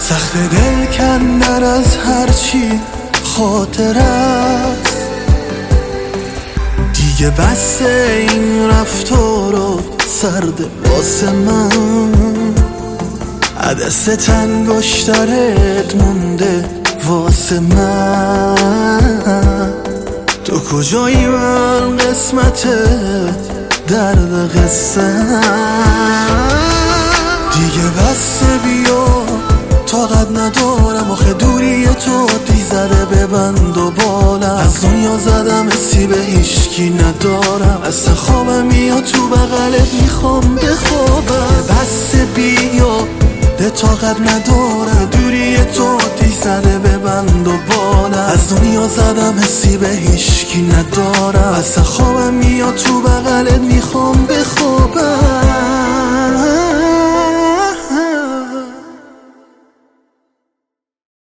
سخت دل کندن از هرچی خاطر است، دیگه بس این رفتار رو سرده واسه من. عدست انگشترت مونده واسه من. تو کجایی من قسمت درد قصه، دیگه بس بیا طاقت ندارم. آخه دوری تو دی زده به بند و بالم. از دنیا زدم حسی به هیچکی ندارم. از خوابم میاد تو بغلت میخوام بخوابم. بس بیا ده طاقت ندارم. دوری تو دی زده به بند و بالم. از دنیا زدم حسی به هیچکی ندارم. از خوابم میاد تو بغلت میخوام بخوابم.